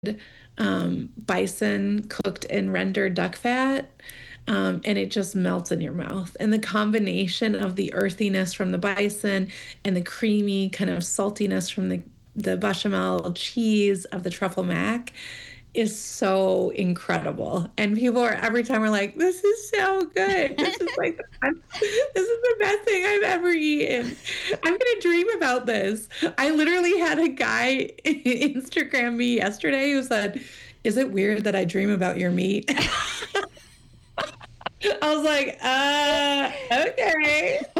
bison cooked in rendered duck fat. And it just melts in your mouth. And the combination of the earthiness from the bison and the creamy kind of saltiness from the bechamel cheese of the truffle mac is so incredible. And people are every time are like, this is so good. This is like this is the best thing I've ever eaten. I'm gonna dream about this. I literally had a guy Instagram me yesterday who said, is it weird that I dream about your meat? I was like, okay.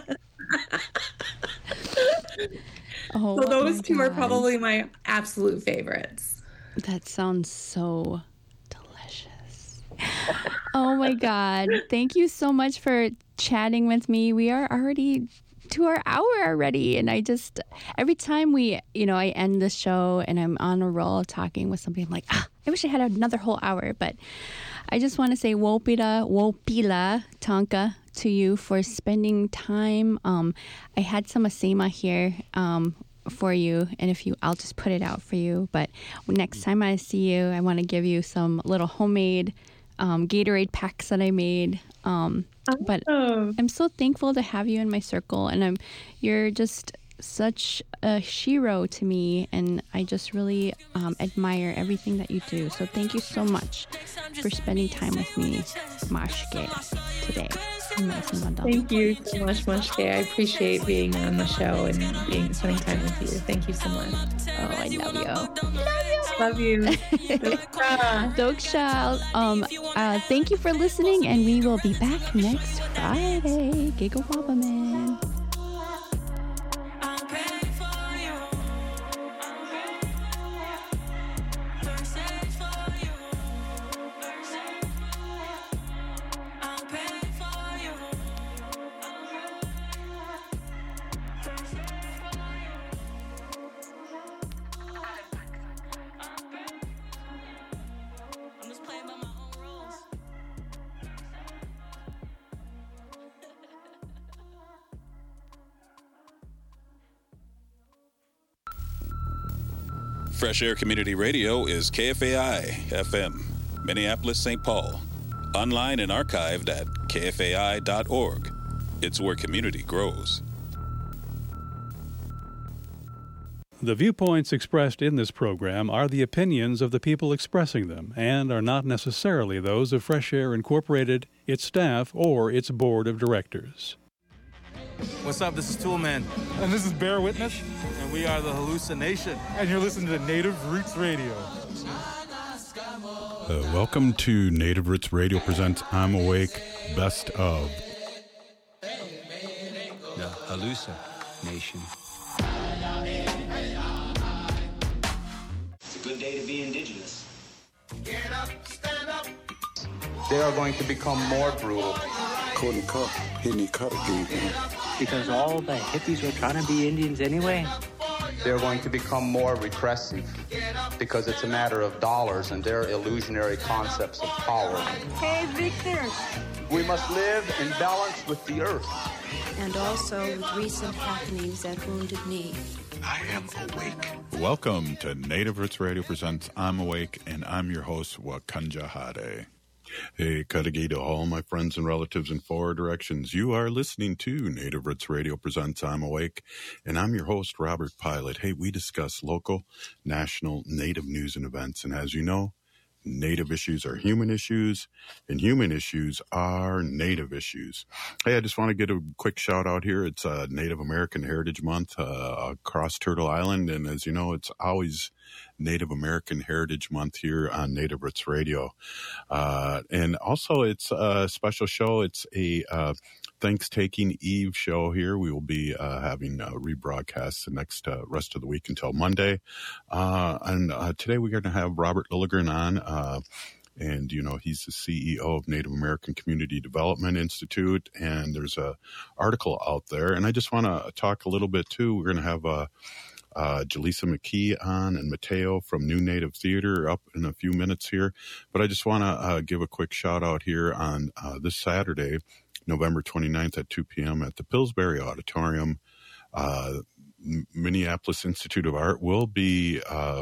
So those two are probably my absolute favorites. That sounds so delicious. Oh my God. Thank you so much for chatting with me. We are already to our hour already. And I just, every time I end the show and I'm on a roll talking with somebody, I'm like, I wish I had another whole hour. But I just want to say wopila tonka to you for spending time. I had some asema here for you, and I'll just put it out for you. But next time I see you, I want to give you some little homemade Gatorade packs that I made. But I'm so thankful to have you in my circle, and you're just such a hero to me, and I just really admire everything that you do. So thank you so much for spending time with me, Mashke, today. Thank you so much, Mashke. I appreciate being on the show and spending time with you. Thank you so much. Oh, I love you. Love you. Doksha. Thank you for listening, and we will be back next Friday. Giggle Wobble Man. Fresh Air Community Radio is KFAI FM, Minneapolis, St. Paul. Online and archived at kfai.org. It's where community grows. The viewpoints expressed in this program are the opinions of the people expressing them and are not necessarily those of Fresh Air Incorporated, its staff, or its board of directors. What's up? This is Toolman. And this is Bear Witness. And we are the Hallucination. And you're listening to Native Roots Radio. Welcome to Native Roots Radio presents I'm Awake Best of. The Hallucination. It's a good day to be indigenous. Get up, stand up. They are going to become more brutal. Couldn't cut, hitting cut again. Because all the hippies were trying to be Indians anyway. They're going to become more repressive because it's a matter of dollars and their illusionary concepts of power. Hey, Victor. We must live in balance with the earth. And also with recent happenings at Wounded Knee. I am awake. Welcome to Native Roots Radio presents I'm Awake, and I'm your host, Wakanja Hade. Hey, Kadagi to all my friends and relatives in four directions. You are listening to Native Roots Radio presents I'm Awake, and I'm your host, Robert Pilot. Hey, we discuss local, national, Native news and events, and as you know, Native issues are human issues, and human issues are Native issues. Hey, I just want to get a quick shout out here. It's Native American Heritage Month across Turtle Island, and as you know, it's always Native American Heritage Month here on Native Roots Radio. And also, it's a special show. It's a Thanksgiving Eve show here. We will be having rebroadcasts the next rest of the week until Monday. And today we're going to have Robert Lilligren on. And, you know, he's the CEO of Native American Community Development Institute. And there's a article out there. And I just want to talk a little bit, too. We're going to have Jaleesa McKee on and Mateo from New Native Theater up in a few minutes here. But I just want to give a quick shout out here on this Saturday, November 29th at 2 p.m. at the Pillsbury Auditorium. Minneapolis Institute of Art will be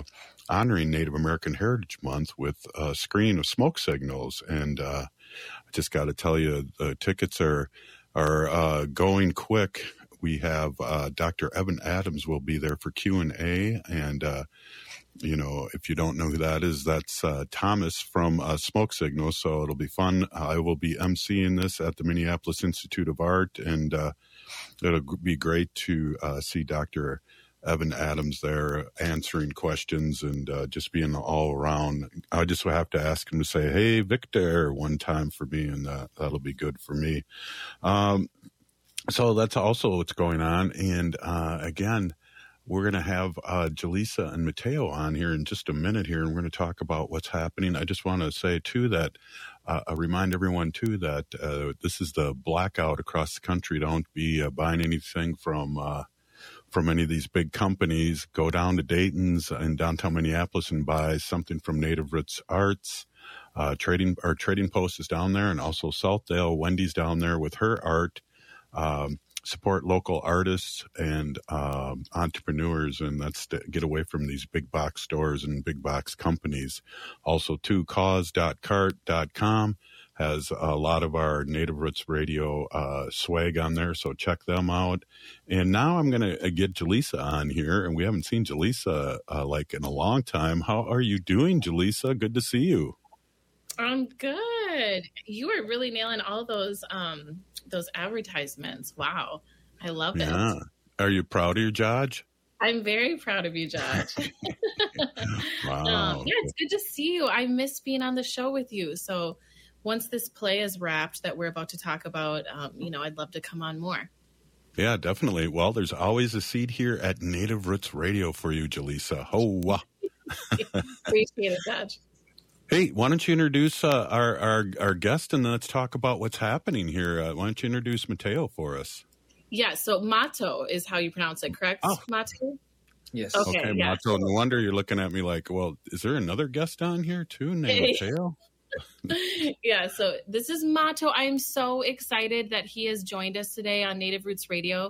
honoring Native American Heritage Month with a screening of Smoke Signals. And I just got to tell you, the tickets are going quick. We have Dr. Evan Adams will be there for Q&A. And, if you don't know who that is, that's Thomas from Smoke Signals. So it'll be fun. I will be emceeing this at the Minneapolis Institute of Art. And it'll be great to see Dr. Evan Adams there answering questions and just being all around. I just have to ask him to say, "Hey, Victor," one time for me, and that'll be good for me. So that's also what's going on. And again, we're going to have Jaleesa and Mateo on here in just a minute here, and we're going to talk about what's happening. I just want to say, too, that I remind everyone, too, that this is the blackout across the country. Don't be buying anything from any of these big companies. Go down to Dayton's in downtown Minneapolis and buy something from Native Roots Arts. Trading Post is down there, and also Southdale. Wendy's down there with her art. Support local artists and entrepreneurs, and that's to get away from these big box stores and big box companies. Also, too, cause.cart.com has a lot of our Native Roots Radio swag on there, so check them out. And now I'm going to get Jaleesa on here, and we haven't seen Jaleesa like in a long time. How are you doing, Jaleesa? Good to see you. I'm good. You are really nailing all those advertisements. Wow. I love it. Yeah. Are you proud of your Judge? I'm very proud of you, Judge. Wow. Yeah, it's good to see you. I miss being on the show with you. So once this play is wrapped that we're about to talk about, I'd love to come on more. Yeah, definitely. Well, there's always a seat here at Native Roots Radio for you, Jaleesa. Hoa. Appreciate it, Judge. Hey, why don't you introduce our guest, and let's talk about what's happening here. Why don't you introduce Mateo for us? Yeah, so Mato is how you pronounce it, correct, Oh. Mato? Yes. Okay, yeah. Mato. No wonder you're looking at me like, well, is there another guest on here too named Mateo? Yeah, so this is Mato. I am so excited that he has joined us today on Native Roots Radio.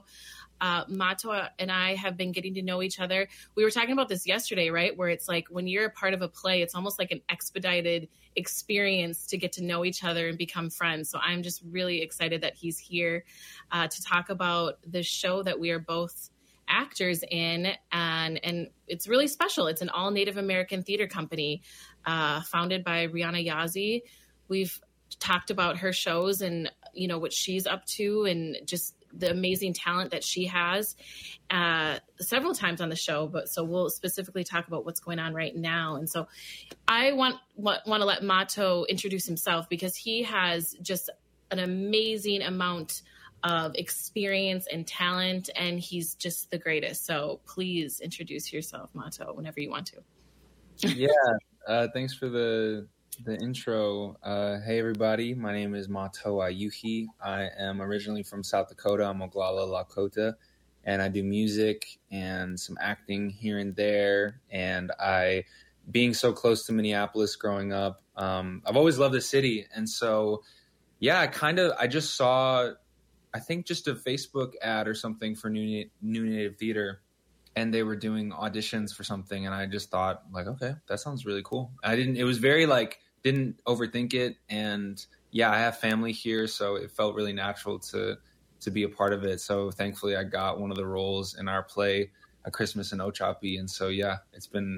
Mato and I have been getting to know each other. We were talking about this yesterday, right? Where it's like when you're a part of a play, it's almost like an expedited experience to get to know each other and become friends. So I'm just really excited that he's here to talk about the show that we are both actors in. And it's really special. It's an all Native American theater company founded by Rihanna Yazzie. We've talked about her shows and, what she's up to and just the amazing talent that she has several times on the show. So we'll specifically talk about what's going on right now. And so I want to let Mato introduce himself because he has just an amazing amount of experience and talent, and he's just the greatest. So please introduce yourself, Mato, whenever you want to. Yeah. Thanks for the intro. Hey, everybody. My name is Mato Ayuhi. I am originally from South Dakota. I'm Oglala Lakota, and I do music and some acting here and there. And being so close to Minneapolis growing up, I've always loved the city. And so, yeah, I just saw, I think just a Facebook ad or something for New Native Theater. And they were doing auditions for something. And I just thought like, okay, that sounds really cool. It was very didn't overthink it. And yeah, I have family here. So it felt really natural to be a part of it. So thankfully I got one of the roles in our play, A Christmas in Ochapi. And so, yeah, it's been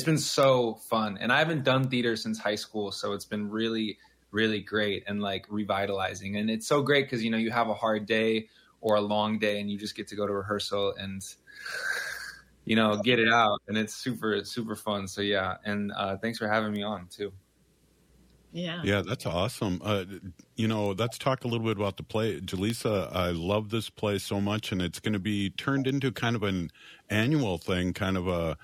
so fun. And I haven't done theater since high school. So it's been really, really great and revitalizing. And it's so great because, you have a hard day or a long day and you just get to go to rehearsal and, get it out. And it's super, super fun. So yeah. And thanks for having me on too. Yeah, that's awesome. Let's talk a little bit about the play. Jaleesa, I love this play so much, and it's going to be turned into kind of an annual thing, kind of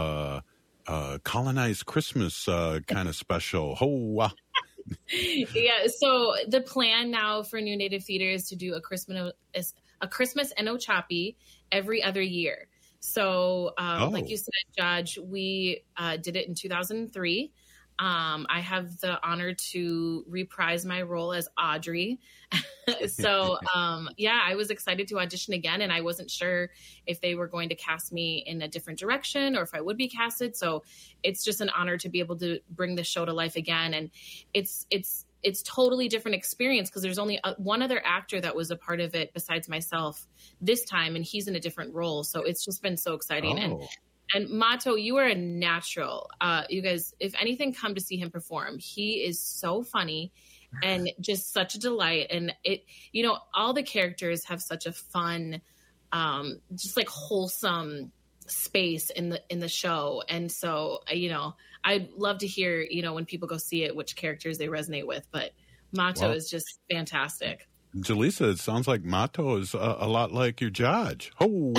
a colonized Christmas kind of special. Hoa. Yeah, so the plan now for New Native Theater is to do a Christmas in Ochapi every other year. So like you said, Judge, we did it in 2003. I have the honor to reprise my role as Audrey. So, I was excited to audition again, and I wasn't sure if they were going to cast me in a different direction or if I would be casted. So it's just an honor to be able to bring the show to life again. And it's totally different experience because there's only one other actor that was a part of it besides myself this time, and he's in a different role. So it's just been so exciting. Oh. And Mato, you are a natural. You guys, if anything, come to see him perform. He is so funny and just such a delight. And all the characters have such a fun, just like wholesome space in the show. And so, I'd love to hear, when people go see it, which characters they resonate with. But Mato is just fantastic. Jalisa, it sounds like Mato is a lot like your judge. Oh,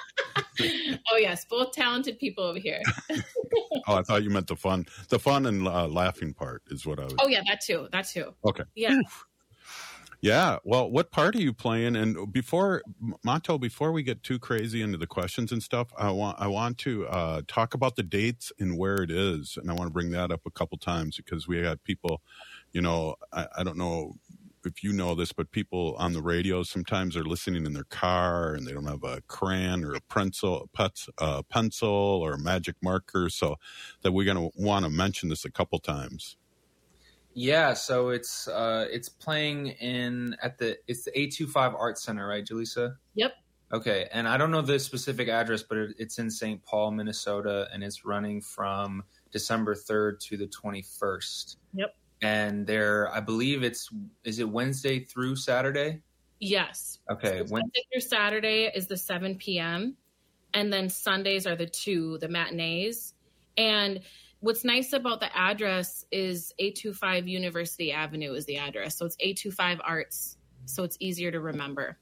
oh yes, both talented people over here. Oh, I thought you meant the fun and laughing part is what I was. Oh yeah, that too. Okay. Yeah. Oof. Yeah. Well, what part are you playing? And before we get too crazy into the questions and stuff, I want to talk about the dates and where it is, and I want to bring that up a couple times because we had people, I don't know if you know this, but people on the radio sometimes are listening in their car and they don't have a crayon or a pencil or a magic marker, so that we're going to want to mention this a couple times. Yeah, so it's playing it's the 825 Art Center, right, Jalisa? Yep. Okay, and I don't know the specific address, but it's in St. Paul, Minnesota, and it's running from December 3rd to the 21st. Yep. And I believe is it Wednesday through Saturday? Yes. Okay. So Wednesday through Saturday is the 7 p.m. And then Sundays are the matinees. And what's nice about the address is 825 University Avenue is the address. So it's 825 Arts. So it's easier to remember.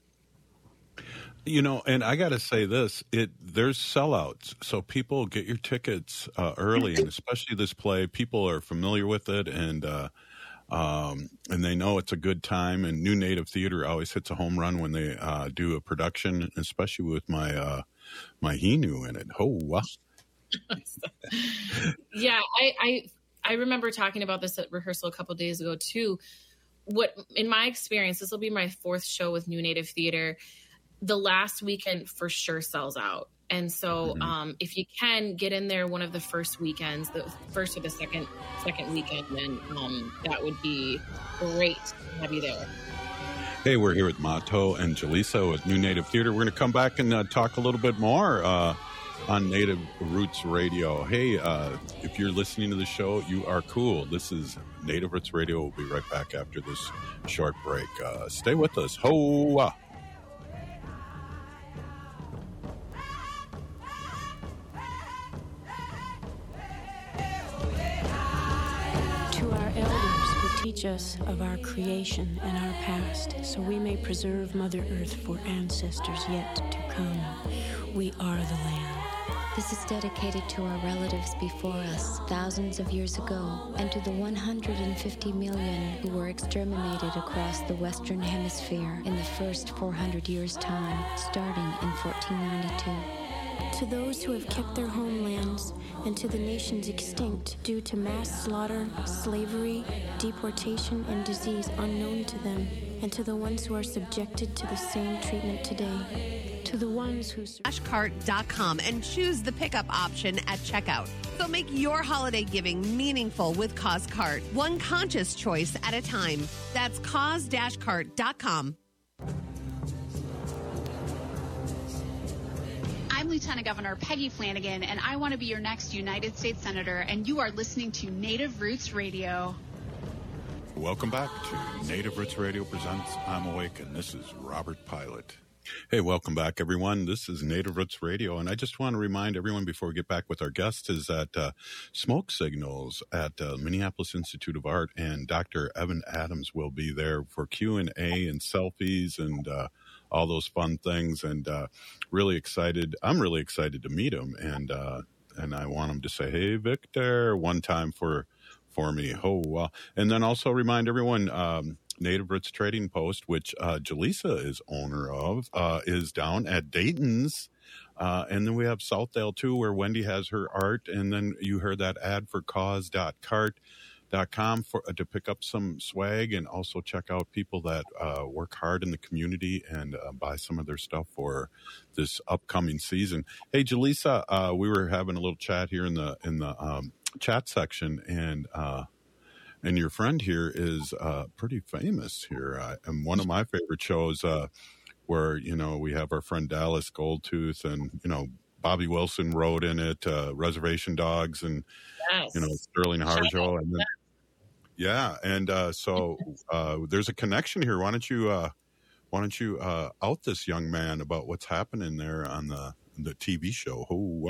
And I got to say this, there's sellouts. So people get your tickets early, and especially this play, people are familiar with it and they know it's a good time. And New Native Theater always hits a home run when they do a production, especially with my Hinu in it. Oh, wow. Yeah, I remember talking about this at rehearsal a couple of days ago too. In my experience, this will be my fourth show with New Native Theater. The last weekend for sure sells out. And so if you can get in there one of the first weekends, the first or the second weekend, then that would be great to have you there. Hey, we're here with Mato and Jalisa with New Native Theater. We're going to come back and talk a little bit more on Native Roots Radio. Hey, if you're listening to the show, you are cool. This is Native Roots Radio. We'll be right back after this short break. Stay with us. Ho-wah. Teach us of our creation and our past, so we may preserve Mother Earth for ancestors yet to come. We are the land. This is dedicated to our relatives before us, thousands of years ago, and to the 150 million who were exterminated across the Western Hemisphere in the first 400 years' time, starting in 1492. To those who have kept their homelands, and to the nations extinct due to mass slaughter, slavery, deportation, and disease unknown to them, and to the ones who are subjected to the same treatment today. To the ones who... Cashcart.com and choose the pickup option at checkout. So make your holiday giving meaningful with CauseCart, one conscious choice at a time. That's cause-cart.com. I'm Lieutenant Governor Peggy Flanagan, and I want to be your next United States Senator, and you are listening to Native Roots Radio. Welcome back to Native Roots Radio presents I'm Awake, and this is Robert Pilot. Hey, welcome back, everyone. This is Native Roots Radio, and I just want to remind everyone before we get back with our guest is that Smoke Signals at Minneapolis Institute of Art and Dr. Evan Adams will be there for Q&A and selfies and all those fun things, and really excited. I'm really excited to meet him, and I want him to say, "Hey, Victor," one time for me. Oh, and then also remind everyone, Native Roots Trading Post, which Jalisa is owner of, is down at Dayton's And then we have Southdale too, where Wendy has her art. And then you heard that ad for cause.cart.com to pick up some swag, and also check out people that work hard in the community and buy some of their stuff for this upcoming season. Hey, Jaleesa, we were having a little chat here in the chat section, and your friend here is pretty famous here. And one of my favorite shows where, we have our friend Dallas Goldtooth, and, Bobby Wilson wrote in it, Reservation Dogs, and, Sterling Harjo. And then, so there's a connection here. Why don't you out this young man about what's happening there on the TV show?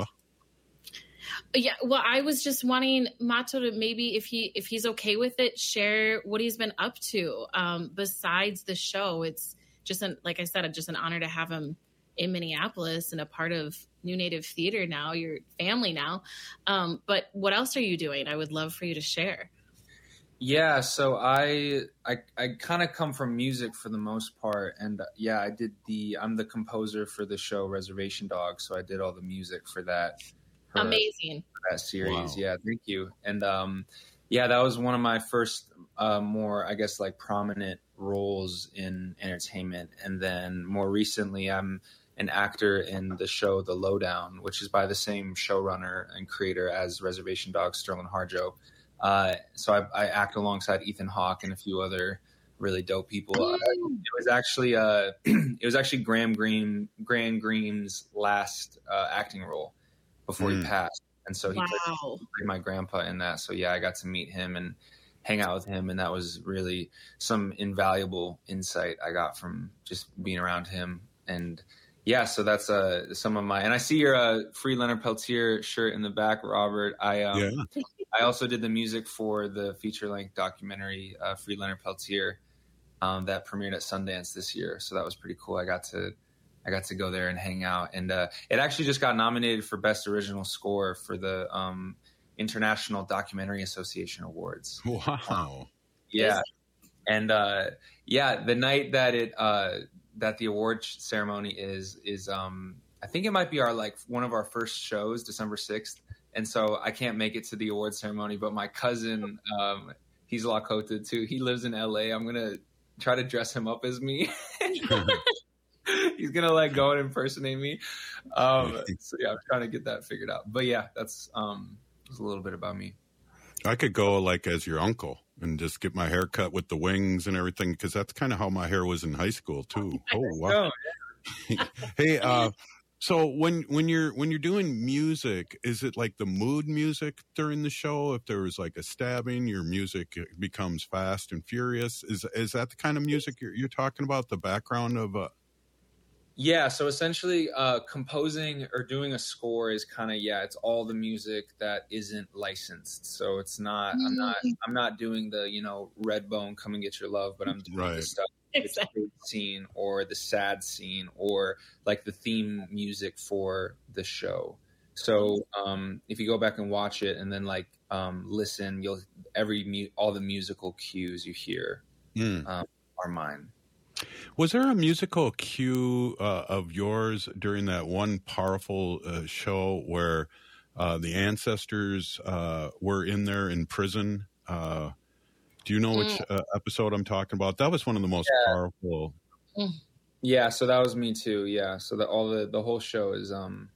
Yeah, well, I was just wanting Mato to maybe, if he's okay with it, share what he's been up to besides the show. It's just like I said, just an honor to have him in Minneapolis and a part of New Native Theater now, your family now. But what else are you doing? I would love for you to share. Yeah, so I kind of come from music for the most part, and I'm the composer for the show Reservation Dogs, so I did all the music for that. Amazing. That series. Wow. Yeah, thank you. And that was one of my first more, I guess, like prominent roles in entertainment. And then more recently, I'm an actor in the show The Lowdown, which is by the same showrunner and creator as Reservation Dogs, Sterling Harjo. So I act alongside Ethan Hawke and a few other really dope people. It was actually Graham Green's last acting role before he passed. And so he played my grandpa in that. So yeah, I got to meet him and hang out with him. And that was really some invaluable insight I got from just being around him. And yeah, so that's some of my, and I see your Free Leonard Peltier shirt in the back, Robert. I also did the music for the feature-length documentary, Free Leonard Peltier, that premiered at Sundance this year. So that was pretty cool. I got to go there and hang out, and it actually just got nominated for Best Original Score for the International Documentary Association Awards. Wow! Yeah, and the night that that the award ceremony is I think it might be one of our first shows, December 6th, and so I can't make it to the award ceremony. But my cousin, he's Lakota too. He lives in LA. I'm gonna try to dress him up as me. He's gonna go and impersonate me. So yeah, I'm trying to get that figured out. But yeah, that's a little bit about me. I could go as your uncle and just get my hair cut with the wings and everything, because that's kind of how my hair was in high school too. Oh wow! Hey, so when you're doing music, is it like the mood music during the show? If there was a stabbing, your music becomes fast and furious. Is that the kind of music you're talking about? The background of Yeah, so essentially composing or doing a score is kind of, it's all the music that isn't licensed. So it's not, I'm not doing the, Redbone, Come and Get Your Love, but I'm doing the stuff, the scene or the sad scene or the theme music for the show. So if you go back and watch it and then listen, all the musical cues you hear are mine. Was there a musical cue of yours during that one powerful show where the ancestors were in there in prison? Do you know which episode I'm talking about? That was one of the most powerful. Yeah, so that was me too. Yeah, so the whole show is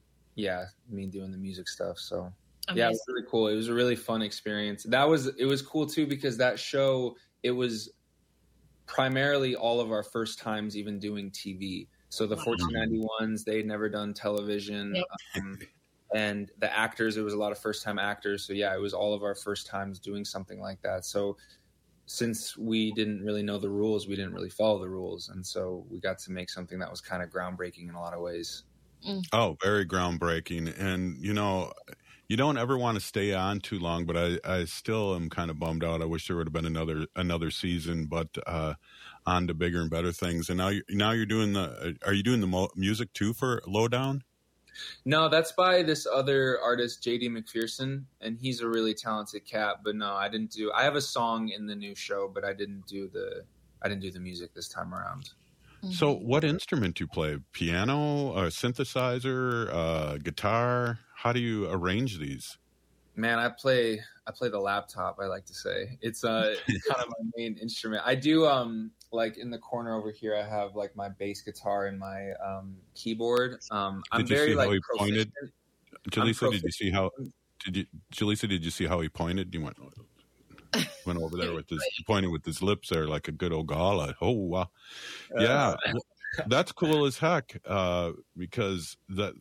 me doing the music stuff. So yeah, it was really cool. It was a really fun experience. It was cool too because that show, it was primarily all of our first times even doing TV. So the 1491s, they'd never done television. And the actors, it was a lot of first-time actors. So yeah, it was all of our first times doing something like that. So since we didn't really know the rules, we didn't really follow the rules. And so we got to make something that was kind of groundbreaking in a lot of ways. Oh, very groundbreaking. And, you don't ever want to stay on too long, but I still am kind of bummed out. I wish there would have been another season, but on to bigger and better things. And now you're doing are you doing the music too for Lowdown? No, that's by this other artist, JD McPherson, and he's a really talented cat. But no, I have a song in the new show, but I didn't do the music this time around. So what instrument do you play? Piano, synthesizer, guitar? How do you arrange these? Man, I play the laptop, I like to say. It's kind of my main instrument. I do like in the corner over here I have like my bass guitar and my keyboard. I'm very like proficient. Jaleesa, did you see how he pointed? You went over there with his pointing with his lips there like a good old gala. Oh wow. Yeah. That's cool as heck. Because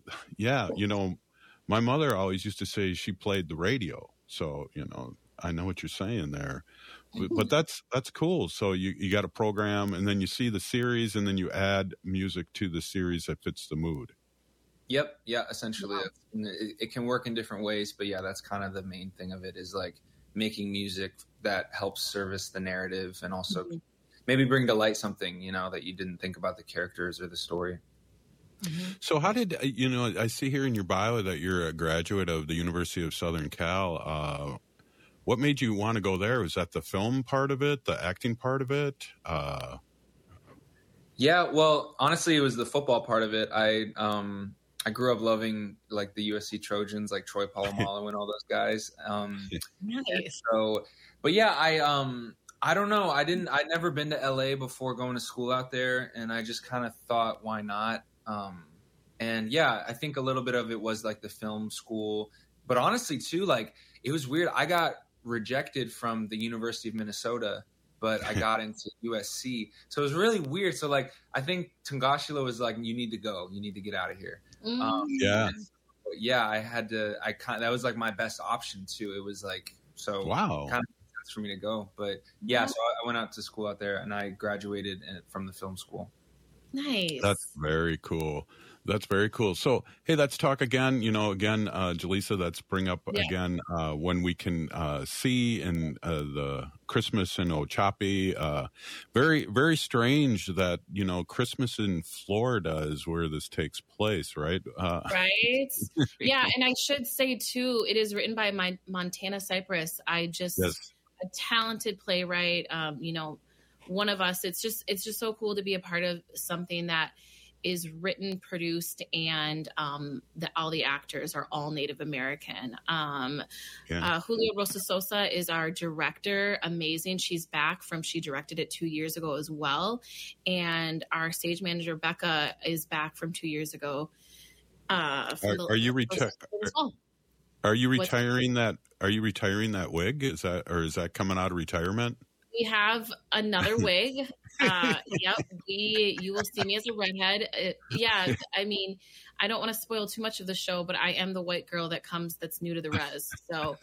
my mother always used to say she played the radio. So, I know what you're saying there. But that's cool. So you got a program and then you see the series and then you add music to the series that fits the mood. Yep. Yeah, essentially. Wow. It can work in different ways, but yeah, that's kind of the main thing of it is like making music that helps service the narrative and also maybe bring to light something, that you didn't think about the characters or the story. So how did, I see here in your bio that you're a graduate of the University of Southern Cal. What made you want to go there? Was that the film part of it, the acting part of it? Yeah, well, honestly, it was the football part of it. I grew up loving like the USC Trojans, like Troy Polamalu and all those guys. Nice. So, but yeah, I don't know. I'd never been to LA before going to school out there. And I just kind of thought, why not? And yeah, I think a little bit of it was like the film school, but honestly too, like it was weird. I got rejected from the University of Minnesota, but I got into USC. So it was really weird. So like, I think Tungashila was like, you need to go, you need to get out of here. Yeah. That was like my best option too. It was like, so wow, kind of makes sense for me to go, but yeah, so I went out to school out there and I graduated from the film school. Nice. That's very cool. That's very cool. So, hey, let's talk again, Jaleesa, let's bring up again when we can see in the Christmas in Ochopee. Very, very strange that, Christmas in Florida is where this takes place, right? Right. Yeah. And I should say, too, it is written by Montana Cypress. A talented playwright, one of us. It's just so cool to be a part of something that is written, produced, and all the actors are all Native American. Julia Rosa Sosa is our director. Amazing. She's back she directed it 2 years ago as well. And our stage manager, Becca, is back from 2 years ago. Are you retiring that? Are you retiring that wig? Is that coming out of retirement? We have another wig. Yep. You will see me as a redhead. I mean, I don't want to spoil too much of the show, but I am the white girl that's new to the res. So,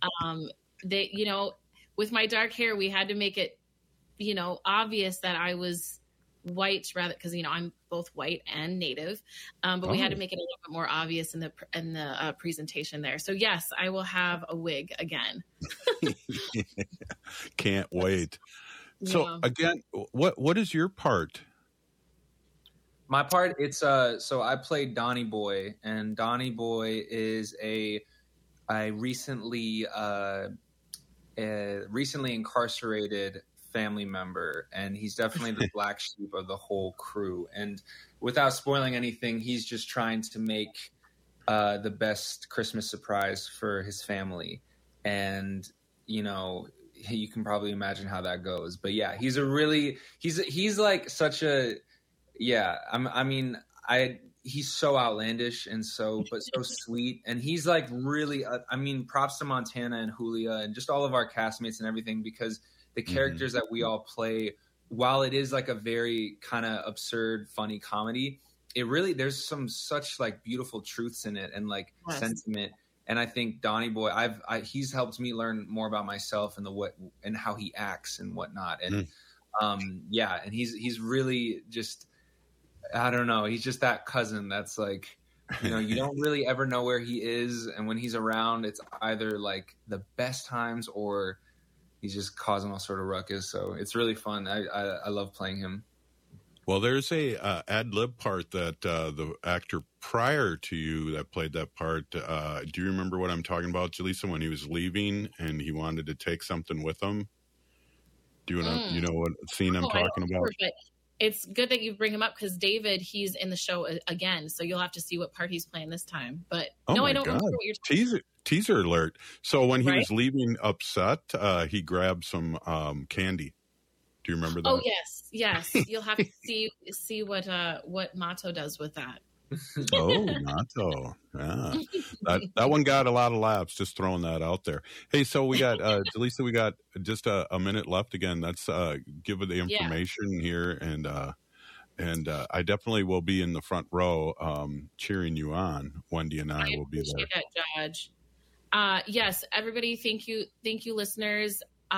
with my dark hair, we had to make it, obvious that I was white rather, because, I'm both white and Native. But we had to make it a little bit more obvious in the presentation there. So yes, I will have a wig again. Can't wait. So again, what is your part? My part, it's so I played Donnie Boy, and Donnie Boy is a recently incarcerated family member, and he's definitely the black sheep of the whole crew. And without spoiling anything, he's just trying to make the best Christmas surprise for his family. And you can probably imagine how that goes. But yeah, he's like such a he's so outlandish and so sweet, and he's like really props to Montana and Julia and just all of our castmates and everything, because the characters that we all play, while it is like a very kind of absurd, funny comedy, there's some such like beautiful truths in it and like sentiment. And I think Donnie Boy, he's helped me learn more about myself and how he acts and whatnot. And and he's really just, I don't know, he's just that cousin that's like, you don't really ever know where he is, and when he's around, it's either like the best times or he's just causing all sort of ruckus. So it's really fun. I love playing him. Well, there's a ad lib part that the actor prior to you that played that part. Do you remember what I'm talking about, Jaleesa, when he was leaving and he wanted to take something with him? Do you know what scene I'm talking about? But it's good that you bring him up because David, he's in the show again. So you'll have to see what part he's playing this time. But I don't remember what you're talking about. Teaser alert. So when he was leaving upset, he grabbed some candy. Do you remember that? Oh, yes. You'll have to see what Mato does with that. Oh, Mato. Yeah. That one got a lot of laughs, just throwing that out there. Hey, so we got, Jaleesa, we got just a minute left again. Let's give the information here. And I definitely will be in the front row cheering you on. Wendy and I will be there. That, Judge. Yes, everybody, thank you, listeners.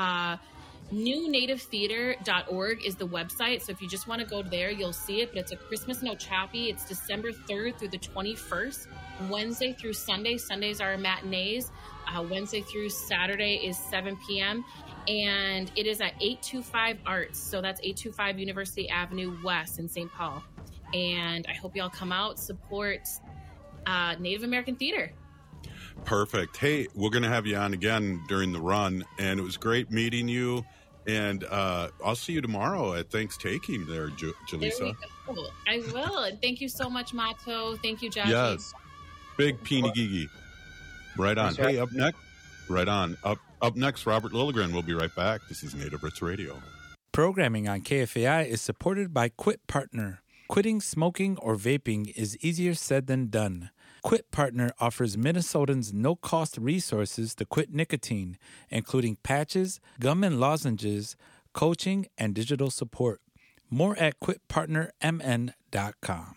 NewNativeTheater.org is the website. So if you just want to go there, you'll see it. But it's a Christmas No Chappie. It's December 3rd through the 21st, Wednesday through Sunday. Sundays are matinees. Wednesday through Saturday is 7 p.m. And it is at 825 Arts. So that's 825 University Avenue West in St. Paul. And I hope y'all come out, support Native American theater. Perfect. Hey, we're going to have you on again during the run, and it was great meeting you. And I'll see you tomorrow at Thanksgiving there, Jaleesa. I will. And thank you so much, Mato. Thank you, Jackie. Yes. Big Peeny Gigi. Right on. Hey, up next. Right on. Up next, Robert Lilligren. We'll be right back. This is Native Roots Radio. Programming on KFAI is supported by Quit Partner. Quitting smoking or vaping is easier said than done. Quit Partner offers Minnesotans no-cost resources to quit nicotine, including patches, gum and lozenges, coaching, and digital support. More at quitpartnermn.com.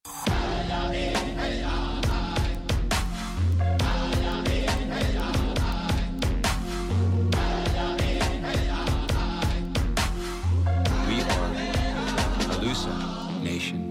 We are Halusa Nation.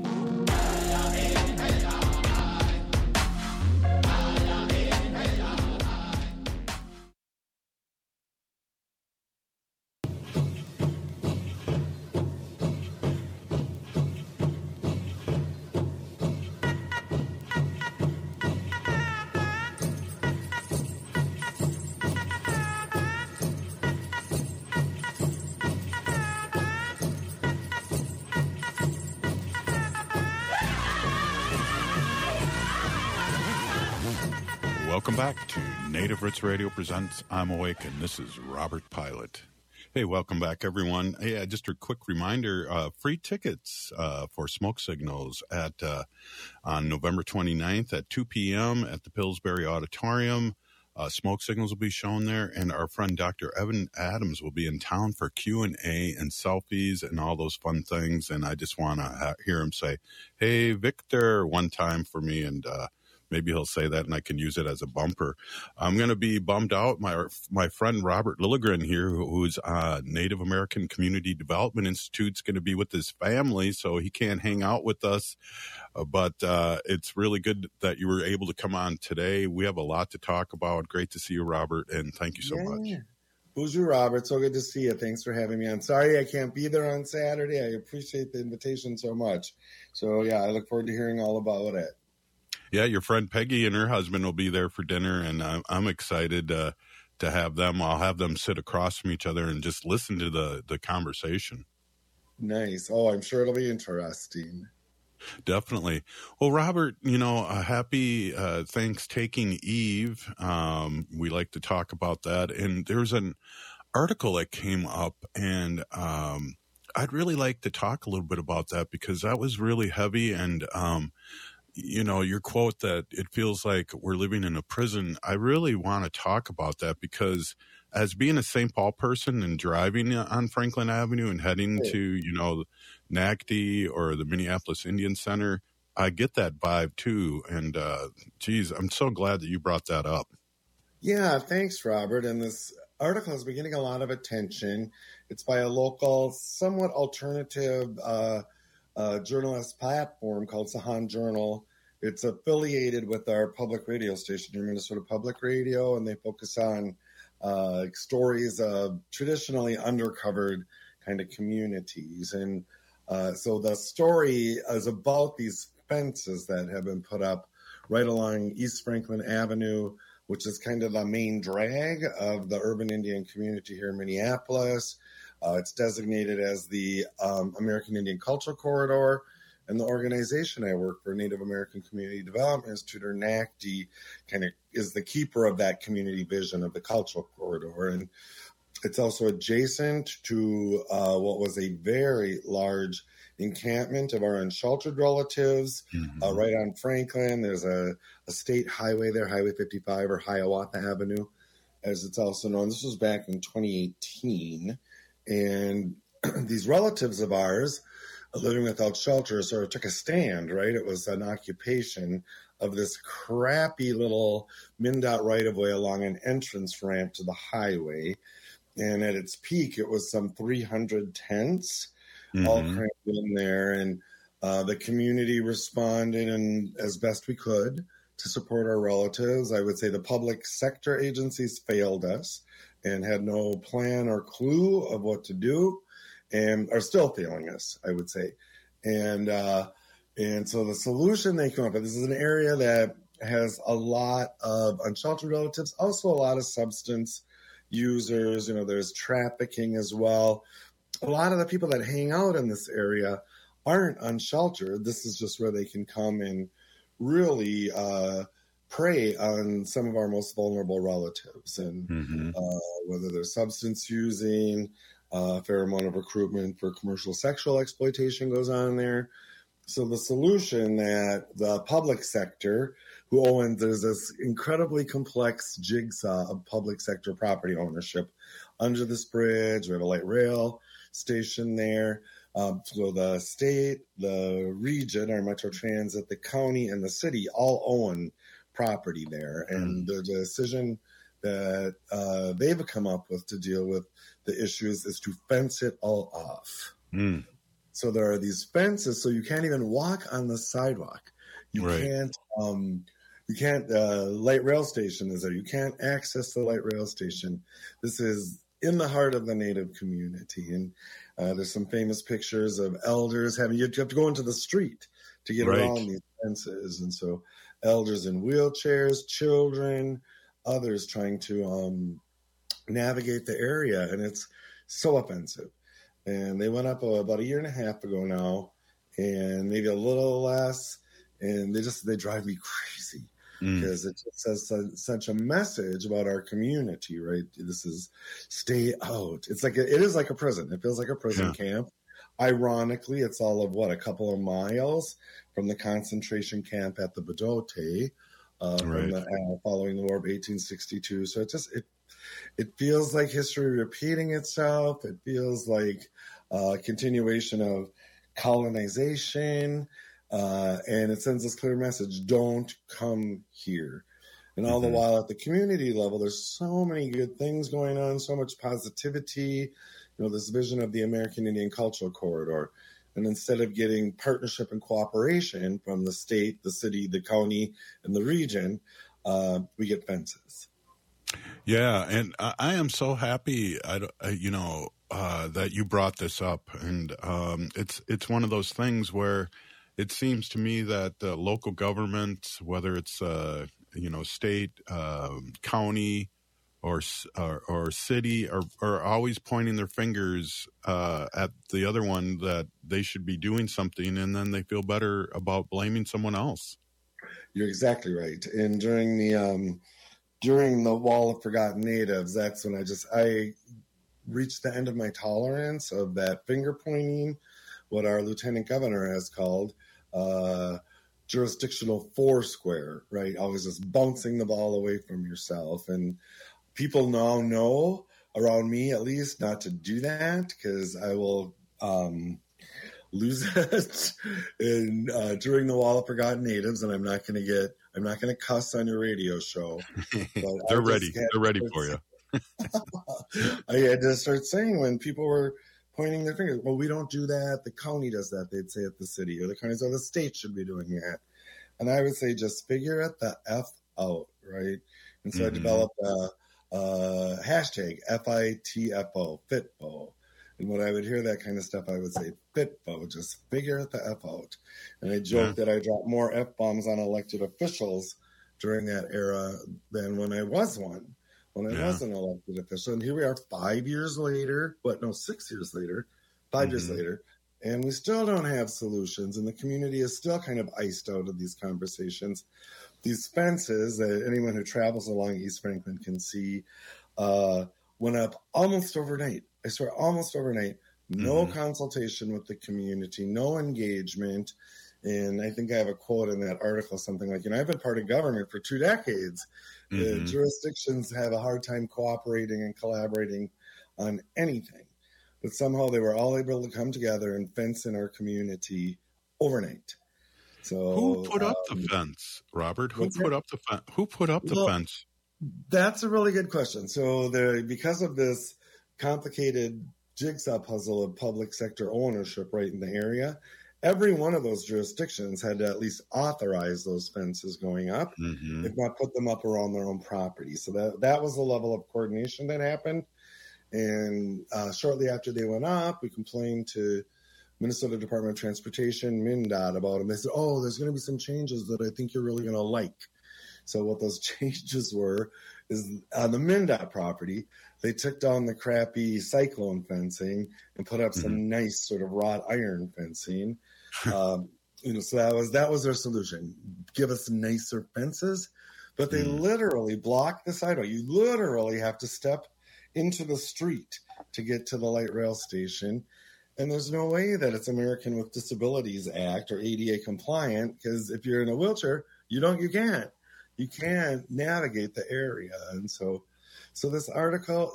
Welcome back to Native Roots Radio presents I'm Awake, and this is Robert Pilot. Hey, welcome back, everyone. Hey, just a quick reminder, free tickets for Smoke Signals on November 29th at 2 p.m. at the Pillsbury Auditorium. Smoke Signals will be shown there, and our friend Dr. Evan Adams will be in town for Q&A and selfies and all those fun things, and I just want to hear him say, "Hey, Victor," one time for me, and maybe he'll say that and I can use it as a bumper. I'm going to be bummed out. My friend Robert Lilligren here, who's Native American Community Development Institute, is going to be with his family, so he can't hang out with us. But it's really good that you were able to come on today. We have a lot to talk about. Great to see you, Robert, and thank you so much. Bonjour, Robert. So good to see you. Thanks for having me on. Sorry I can't be there on Saturday. I appreciate the invitation so much. So, yeah, I look forward to hearing all about it. Yeah, your friend Peggy and her husband will be there for dinner, and I'm excited to have them. I'll have them sit across from each other and just listen to the conversation. Nice. Oh, I'm sure it'll be interesting. Definitely. Well, Robert, a happy Thanksgiving Eve. We like to talk about that. And there's an article that came up, and I'd really like to talk a little bit about that because that was really heavy. And your quote that it feels like we're living in a prison, I really want to talk about that because as being a St. Paul person and driving on Franklin Avenue and heading to, NACD or the Minneapolis Indian Center, I get that vibe too. And, I'm so glad that you brought that up. Yeah, thanks, Robert. And this article is getting a lot of attention. It's by a local, somewhat alternative journalist platform called Sahan Journal. It's affiliated with our public radio station, your Minnesota Public Radio, and they focus on stories of traditionally undercovered kind of communities. And so the story is about these fences that have been put up right along East Franklin Avenue, which is kind of the main drag of the urban Indian community here in Minneapolis. It's designated as the American Indian Cultural Corridor. And the organization I work for, Native American Community Development Institute, or NACD, kind of is the keeper of that community vision of the cultural corridor. And it's also adjacent to what was a very large encampment of our unsheltered relatives right on Franklin. There's a state highway there, Highway 55 or Hiawatha Avenue, as it's also known. This was back in 2018. And these relatives of ours, living without shelter, sort of took a stand, right? It was an occupation of this crappy little MnDOT right-of-way along an entrance ramp to the highway. And at its peak, it was some 300 tents all crammed in there. And the community responded and as best we could to support our relatives. I would say the public sector agencies failed us and had no plan or clue of what to do, and are still failing us, I would say. And so the solution they come up with, this is an area that has a lot of unsheltered relatives, also a lot of substance users. There's trafficking as well. A lot of the people that hang out in this area aren't unsheltered. This is just where they can come and really prey on some of our most vulnerable relatives. And whether they're substance using, a fair amount of recruitment for commercial sexual exploitation goes on there. So the solution that the public sector, there's this incredibly complex jigsaw of public sector property ownership. Under this bridge, we have a light rail station there. So the state, the region, our Metro Transit, the county, and the city all own property there. And the decision that they've come up with to deal with the issues is to fence it all off. So there are these fences, so you can't even walk on the sidewalk. You can't, light rail station is there. You can't access the light rail station. This is in the heart of the Native community. And there's some famous pictures of elders you have to go into the street to get around these fences. And so elders in wheelchairs, children, others trying to navigate the area, and it's so offensive. And they went up about a year and a half ago now, and maybe a little less, and they drive me crazy because it just says such a message about our community, right? This is stay out. It is like a prison. It feels like a prison camp. Ironically, it's all of a couple of miles from the concentration camp at the Bdote, following the War of 1862. So it feels like history repeating itself. It feels like a continuation of colonization, and it sends this clear message: don't come here. And all the while at the community level, there's so many good things going on, so much positivity, this vision of the American Indian Cultural Corridor. And instead of getting partnership and cooperation from the state, the city, the county, and the region, we get fences. Yeah, and I am so happy, that you brought this up. And it's one of those things where it seems to me that the local governments, whether it's state, county, or city, are always pointing their fingers at the other one that they should be doing something, and then they feel better about blaming someone else. You're exactly right. And during the Wall of Forgotten Natives, that's when I reached the end of my tolerance of that finger pointing, what our lieutenant governor has called jurisdictional foursquare, right? Always just bouncing the ball away from yourself. And people now know, around me at least, not to do that, because I will lose it during the Wall of Forgotten Natives, and I'm not going to cuss on your radio show. They're ready for you. I had to start saying, when people were pointing their fingers, well, we don't do that, the county does that, they'd say at the city, or the county, so the state should be doing that. And I would say, just figure it the F out, right? And so I developed a hashtag FITFO, FITFO. And when I would hear that kind of stuff, I would say, FITFO, just figure it the F out. And I joked that I dropped more F-bombs on elected officials during that era than when I was one. when I was an elected official. And here we are 5 years later, 6 years later, 5 years later, and we still don't have solutions. And the community is still kind of iced out of these conversations. These fences that anyone who travels along East Franklin can see went up almost overnight. I swear, almost overnight. No consultation with the community, no engagement. And I think I have a quote in that article, something like, I've been part of government for 2 decades. The jurisdictions have a hard time cooperating and collaborating on anything. But somehow they were all able to come together and fence in our community overnight. So who put up the fence, Robert? Who put up the fence? That's a really good question. So because of this complicated jigsaw puzzle of public sector ownership right in the area, every one of those jurisdictions had to at least authorize those fences going up, if not put them up around their own property. So that was the level of coordination that happened. And shortly after they went up, we complained to Minnesota Department of Transportation, MnDOT, about them. They said, there's going to be some changes that I think you're really going to like. So what those changes were is on the MnDOT property, they took down the crappy cyclone fencing and put up some nice sort of wrought iron fencing. So that was their solution. Give us nicer fences, but they literally block the sidewalk. You literally have to step into the street to get to the light rail station. And there's no way that it's American with Disabilities Act or ADA compliant, because if you're in a wheelchair, you can't navigate the area. And so this article,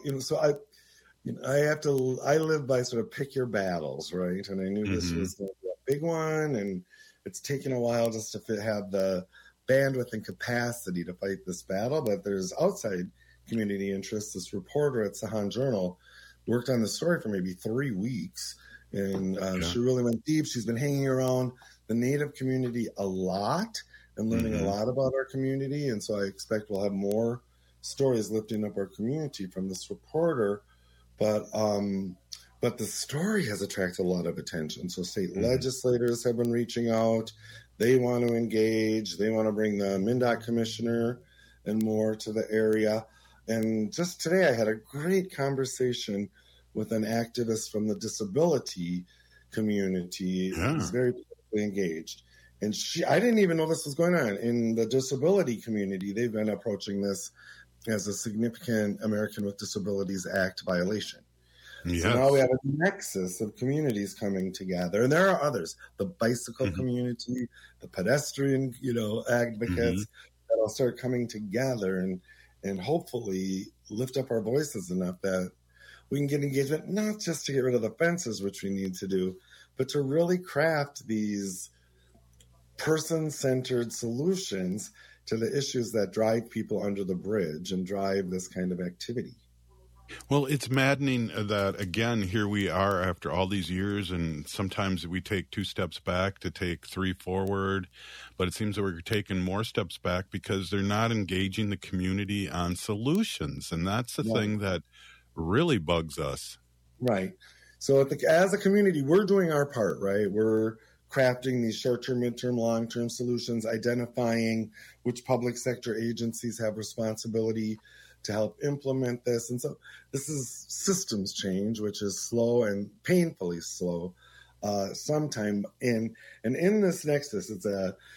I live by sort of pick your battles, right? And I knew this was going to be a big one, and it's taken a while just to have the bandwidth and capacity to fight this battle. But there's outside community interest. This reporter at Sahan Journal worked on the story for maybe 3 weeks, and she really went deep. She's been hanging around the Native community a lot and learning a lot about our community. And so I expect we'll have more stories lifting up our community from this reporter. But the story has attracted a lot of attention. So state legislators have been reaching out. They want to engage. They want to bring the MnDOT commissioner and more to the area. And just today I had a great conversation with an activist from the disability community who's very politically engaged. And I didn't even know this was going on. In the disability community, they've been approaching this as a significant American with Disabilities Act violation. Yes. So now we have a nexus of communities coming together. And there are others, the bicycle community, the pedestrian, advocates that will start coming together and hopefully lift up our voices enough that we can get engagement, not just to get rid of the fences, which we need to do, but to really craft these person-centered solutions to the issues that drive people under the bridge and drive this kind of activity. Well, it's maddening that, again, here we are after all these years, and sometimes we take 2 steps back to take 3 forward, but it seems that we're taking more steps back because they're not engaging the community on solutions, and that's the thing that really bugs us. Right. So as a community, we're doing our part, right? We're crafting these short-term, mid-term, long-term solutions, identifying which public sector agencies have responsibility to help implement this. And so this is systems change, which is slow and painfully slow sometime. And in this nexus, it's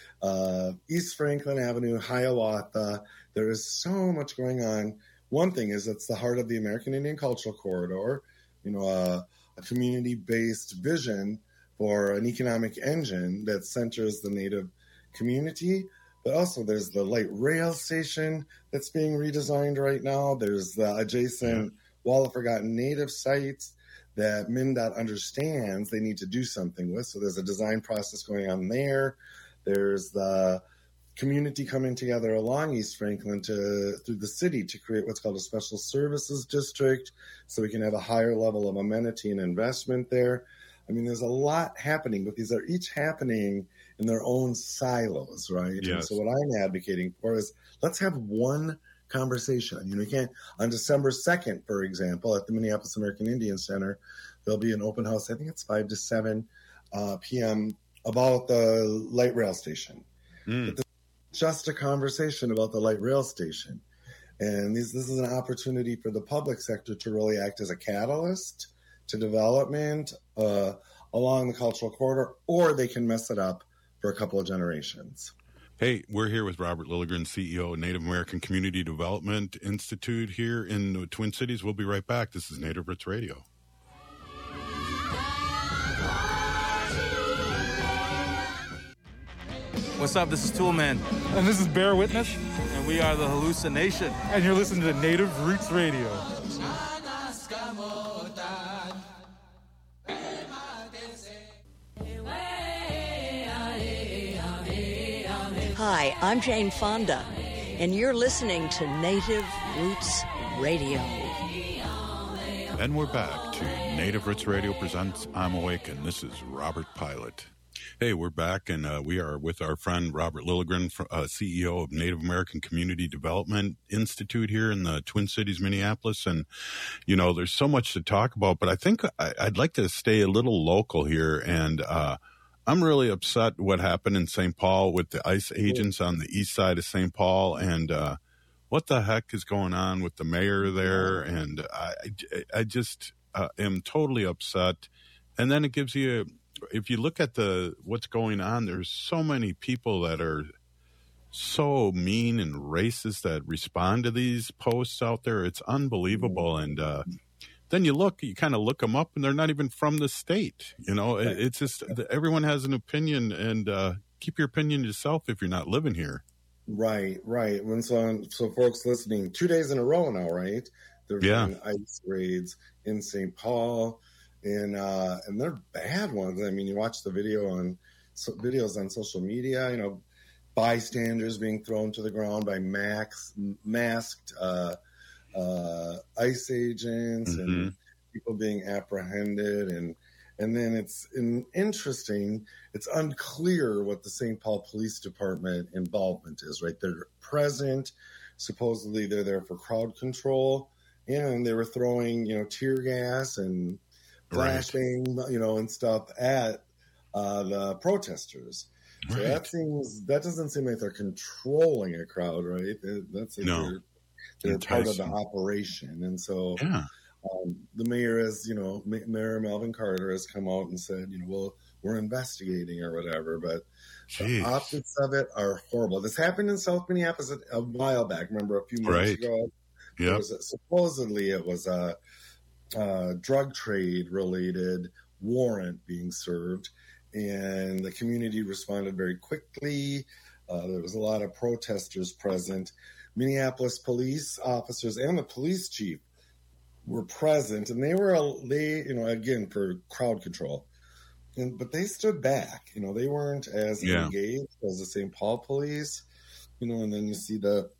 East Franklin Avenue, Hiawatha. There is so much going on. One thing is it's the heart of the American Indian Cultural Corridor, a community-based vision for an economic engine that centers the Native community. But also there's the light rail station that's being redesigned right now. There's the adjacent Wall of Forgotten Native sites that MnDOT understands they need to do something with. So there's a design process going on there. There's the community coming together along East Franklin through the city to create what's called a special services district so we can have a higher level of amenity and investment there. I mean, there's a lot happening, but these are each happening in their own silos, right? Yes. And so what I'm advocating for is let's have one conversation. We can't, on December 2nd, for example, at the Minneapolis American Indian Center, there'll be an open house, I think it's 5 to 7 p.m., about the light rail station. But just a conversation about the light rail station. And this is an opportunity for the public sector to really act as a catalyst to development along the cultural corridor, or they can mess it up for a couple of generations. Hey, we're here with Robert Lilligren, CEO of Native American Community Development Institute here in the Twin Cities. We'll be right back. This is Native Roots Radio. What's up? This is Toolman. And this is Bear Witness. And we are the Hallucination. And you're listening to Native Roots Radio. Hi, I'm Jane Fonda, and you're listening to Native Roots Radio. And we're back to Native Roots Radio presents I'm Awake, and this is Robert Pilot. Hey, we're back, and we are with our friend Robert Lilligren, CEO of Native American Community Development Institute here in the Twin Cities, Minneapolis. And, you know, there's so much to talk about, but I think I'd like to stay a little local here. And I'm really upset what happened in St. Paul with the ICE agents on the east side of St. Paul. And what the heck is going on with the mayor there? And I just am totally upset. And then it gives you... If you look at what's going on, there's so many people that are so mean and racist that respond to these posts out there. It's unbelievable. And then you kind of look them up, and they're not even from the state. You know, it's just everyone has an opinion, and keep your opinion to yourself if you're not living here. Right. And so folks listening, 2 days in a row now, right? There's been ICE raids in St. Paul. And they're bad ones. I mean, you watch the videos on social media, you know, bystanders being thrown to the ground by masked ICE agents and people being apprehended. And then it's interesting. It's unclear what the St. Paul Police Department involvement is, right? They're present. Supposedly they're there for crowd control. And they were throwing, you know, tear gas and flashing, you know, and stuff at the protesters. So that doesn't seem like they're controlling a crowd, right? That's like they're part of the operation. And so the mayor Mayor Melvin Carter has come out and said, you know, well, we're investigating or whatever, but the optics of it are horrible. This happened in South Minneapolis a while back. Remember, a few months ago? Yeah. Supposedly it was a drug trade related warrant being served, and the community responded very quickly. There was a lot of protesters present. Minneapolis police officers and the police chief were present, and they again for crowd control, but they stood back. You know, they weren't as engaged as the St. Paul police. You know, and then you see the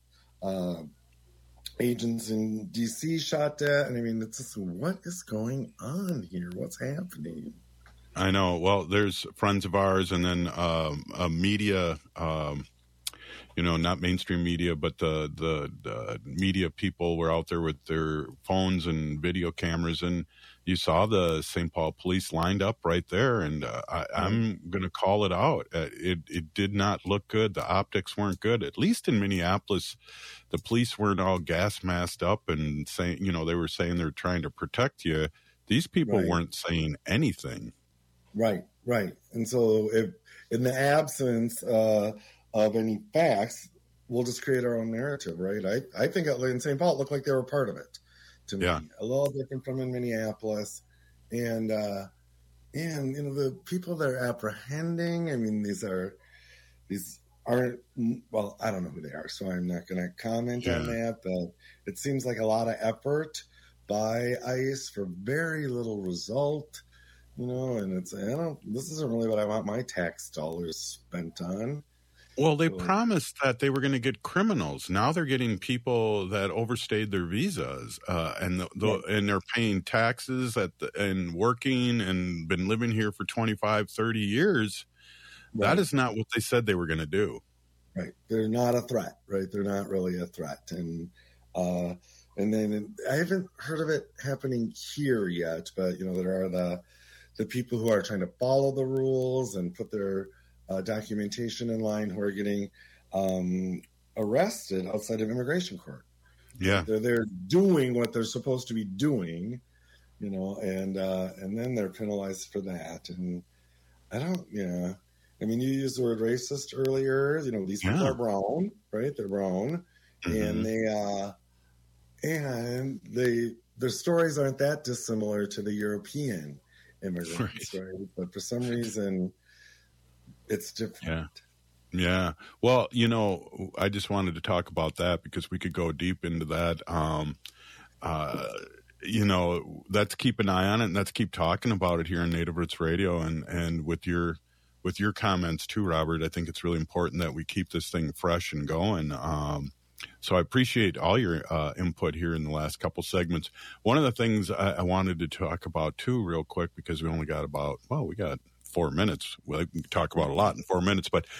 agents in D.C. shot at, and I mean, it's just, what is going on here? What's happening? I know. Well, there's friends of ours, and then media, you know, not mainstream media, but the media people were out there with their phones and video cameras, and you saw the St. Paul police lined up right there, and I'm going to call it out. It did not look good. The optics weren't good. At least in Minneapolis, the police weren't all gas masked up and saying, you know, they were saying they're trying to protect you. These people weren't saying anything. Right. And so if in the absence of any facts, we'll just create our own narrative, right? I think in St. Paul, it looked like they were part of it to me. A little different from in Minneapolis. And you know, the people that are apprehending, I mean, these aren't, well, I don't know who they are, so I'm not going to comment on that, but it seems like a lot of effort by ICE for very little result, you know, and this isn't really what I want my tax dollars spent on. Well, they promised that they were going to get criminals. Now they're getting people that overstayed their visas, and they're paying taxes and working and been living here for 25, 30 years. That is not what they said they were going to do. Right. They're not a threat, right? They're not really a threat. And then I haven't heard of it happening here yet, but, you know, there are the people who are trying to follow the rules and put their documentation in line who are getting arrested outside of immigration court. Yeah. They're doing what they're supposed to be doing, you know, and then they're penalized for that. And I don't, yeah. I mean, you used the word racist earlier. You know, these people are brown, right? They're brown, and their stories aren't that dissimilar to the European immigrants, right? But for some reason, it's different. Yeah. Well, you know, I just wanted to talk about that because we could go deep into that. You know, let's keep an eye on it, and let's keep talking about it here on Native Roots Radio, and with your comments too, Robert. I think it's really important that we keep this thing fresh and going. So I appreciate all your input here in the last couple segments. One of the things I wanted to talk about too, real quick, because we only got we got 4 minutes. We can talk about a lot in 4 minutes, but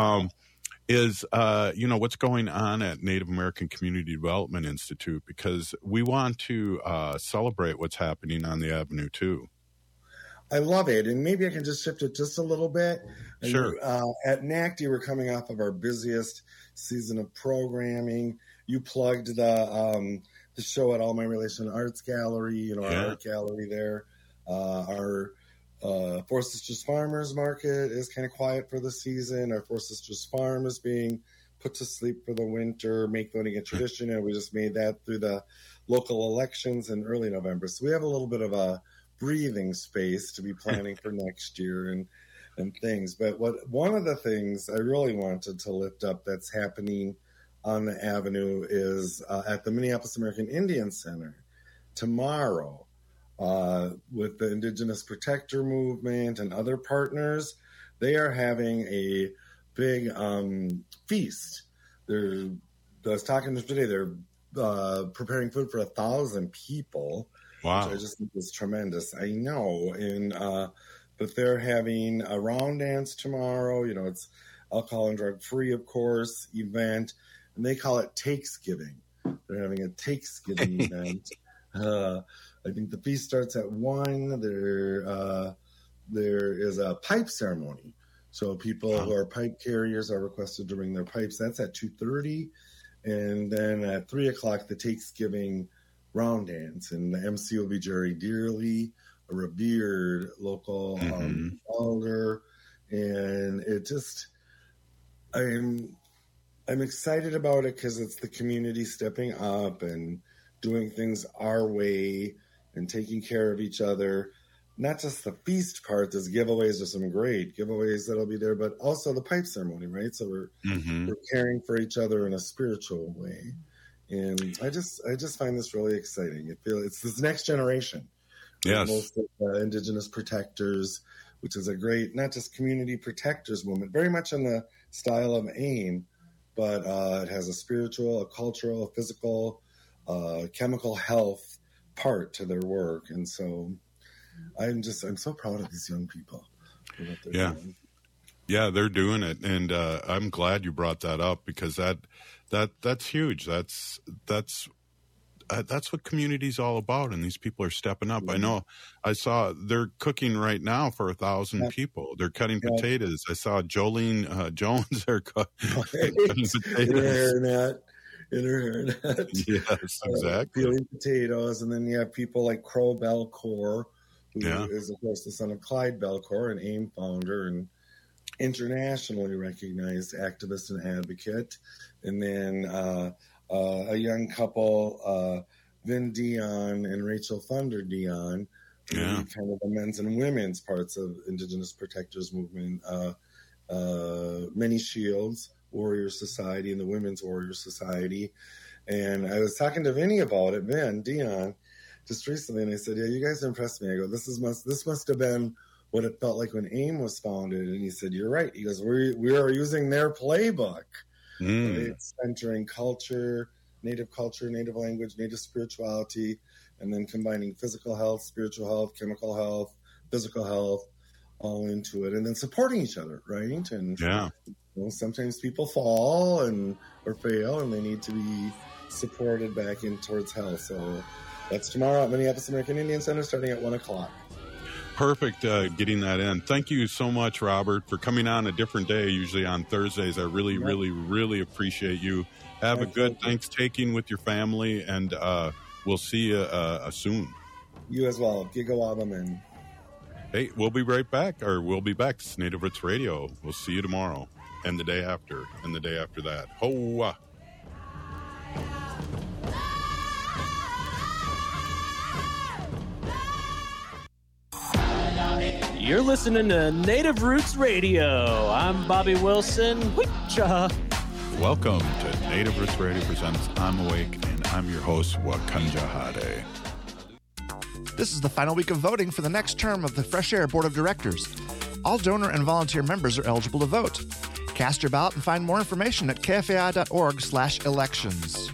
is you know, what's going on at Native American Community Development Institute, because we want to celebrate what's happening on the Avenue too. I love it. And maybe I can just shift it just a little bit. Sure. At NACD, we're coming off of our busiest season of programming. You plugged the show at All My Relation Arts Gallery, you know, our art gallery there. Our Four Sisters Farmers Market is kind of quiet for the season. Our Four Sisters Farm is being put to sleep for the winter, make voting a tradition, and we just made that through the local elections in early November. So we have a little bit of a breathing space to be planning for next year and things. But one of the things I really wanted to lift up that's happening on the Avenue is at the Minneapolis American Indian Center tomorrow with the Indigenous Protector Movement and other partners. They are having a big feast. I was talking to them today, they're preparing food for 1,000 people. Wow. Which I just think is tremendous. I know. But they're having a round dance tomorrow. You know, it's alcohol and drug free, of course, event. And they call it Takesgiving. They're having a Takesgiving event. I think the feast starts at 1. There is a pipe ceremony. So people who are pipe carriers are requested to bring their pipes. That's at 2:30. And then at 3 o'clock, the Takesgiving round dance, and the MC will be Jerry Dearly, a revered local elder, and it just, I'm excited about it because it's the community stepping up and doing things our way and taking care of each other. Not just the feast part, there's giveaways, there's some great giveaways that'll be there, but also the pipe ceremony, right? So we're caring for each other in a spiritual way. And I just find this really exciting. It's this next generation. Yes. Most of the Indigenous protectors, which is a great, not just community protectors movement, very much in the style of AIM, but it has a spiritual, a cultural, a physical, chemical health part to their work. And so I'm so proud of these young people for what they're doing. Yeah, they're doing it, and I'm glad you brought that up because that's huge. That's what community's all about, and these people are stepping up. I know. I saw they're cooking right now for 1,000 people. They're cutting potatoes. I saw Jolene Jones there cutting potatoes. In her hairnet. Yes, exactly. Peeling potatoes, and then you have people like Crow Belcourt, who is of course the son of Clyde Belcourt, an AIM founder and internationally recognized activist and advocate. And then a young couple, Vin Dion and Rachel Thunder Dion, kind of the men's and women's parts of Indigenous Protectors Movement. Many Shields Warrior Society and the Women's Warrior Society. And I was talking to Vinny about it, Vin Dion, just recently, and I said, "Yeah, you guys impressed me." I go, "This must have been what it felt like when AIM was founded." And he said, "You're right." He goes, "We are using their playbook." It's centering culture, native language, native spirituality, and then combining physical health, spiritual health, chemical health, physical health, all into it, and then supporting each other, right? And sometimes people fall or fail, and they need to be supported back in towards health. So that's tomorrow at Minneapolis American Indian Center, starting at 1 o'clock. Perfect getting that in. Thank you so much, Robert, for coming on a different day, usually on Thursdays. I really, really appreciate you. Have a good Thanksgiving with your family, and we'll see you soon. You as well. Giga and hey, we'll be right back, or we'll be back. It's Native Roots Radio. We'll see you tomorrow, and the day after, and the day after that. Hoa! You're listening to Native Roots Radio. I'm Bobby Wilson. Witcha. Welcome to Native Roots Radio presents I'm Awake, and I'm your host, Wakanja Hade. This is the final week of voting for the next term of the Fresh Air Board of Directors. All donor and volunteer members are eligible to vote. Cast your ballot and find more information at kfai.org/elections.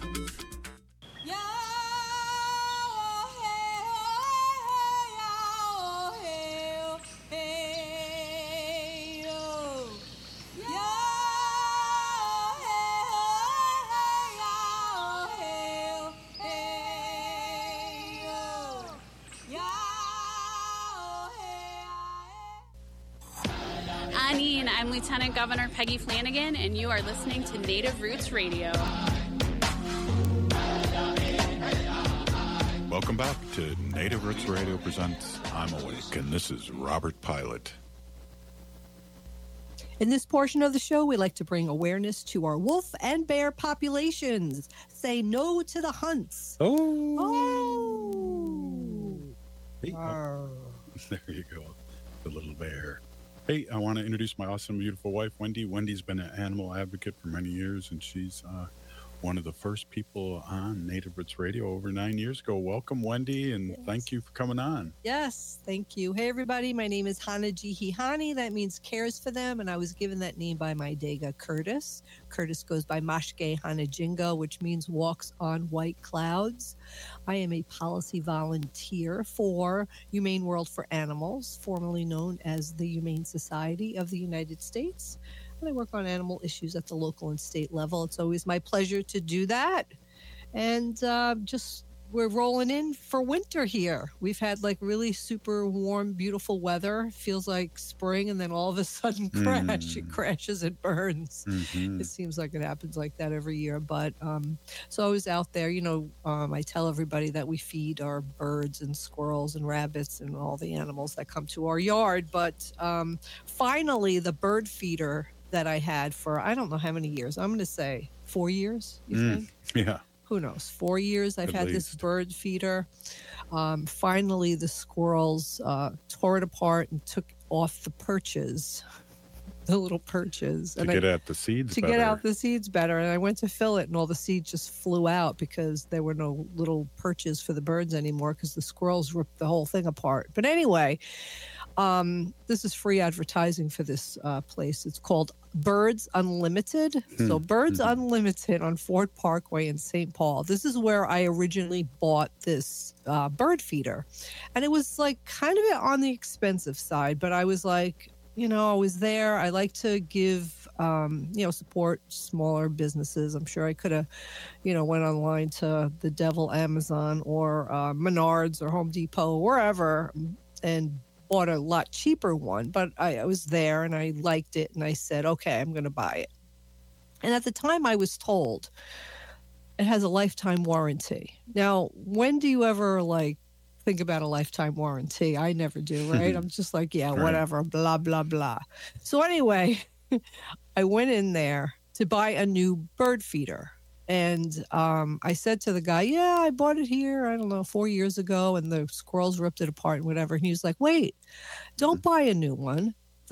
I'm Lieutenant Governor Peggy Flanagan, and you are listening to Native Roots Radio. Welcome back to Native Roots Radio presents I'm Awake, and this is Robert Pilot. In this portion of the show, we like to bring awareness to our wolf and bear populations. Say no to the hunts. Hey, there you go, the little bear. Hey, I want to introduce my awesome, beautiful wife, Wendy. Wendy's been an animal advocate for many years, and she's one of the first people on Native Roots Radio over 9 years ago. Welcome, Wendy, and thank you for coming on. Yes, thank you. Hey, everybody. My name is Hanajihihani. That means cares for them, and I was given that name by my Dega, Curtis. Curtis goes by Mashke Hanajingo, which means walks on white clouds. I am a policy volunteer for Humane World for Animals, formerly known as the Humane Society of the United States. And I work on animal issues at the local and state level. It's always my pleasure to do that. And we're rolling in for winter here. We've had like really super warm, beautiful weather. Feels like spring, and then all of a sudden it crashes and burns. It seems like it happens like that every year. But so I was out there, I tell everybody that we feed our birds and squirrels and rabbits and all the animals that come to our yard. But finally, the bird feeder that I had for, I don't know how many years. I'm going to say 4 years, you think? Yeah. Who knows? 4 years I've had this bird feeder. Finally, the squirrels tore it apart and took off the perches, the little perches. To get out the seeds better. To get out the seeds better. And I went to fill it, and all the seeds just flew out because there were no little perches for the birds anymore because the squirrels ripped the whole thing apart. But anyway, this is free advertising for this place. It's called Birds Unlimited. So Birds Unlimited on Ford Parkway in St. Paul. This is where I originally bought this bird feeder. And it was like kind of on the expensive side, but I was like, I was there. I like to give, support smaller businesses. I'm sure I could have, went online to the Devil Amazon or Menards or Home Depot or wherever and bought a lot cheaper one, but I was there and I liked it and I said, okay, I'm going to buy it. And at the time I was told it has a lifetime warranty. Now, when do you ever think about a lifetime warranty? I never do, right? I'm just like, yeah, whatever, blah, blah, blah. So anyway, I went in there to buy a new bird feeder. And I said to the guy, yeah, I bought it here, I don't know, 4 years ago, and the squirrels ripped it apart and whatever. And he was like, wait, don't buy a new one for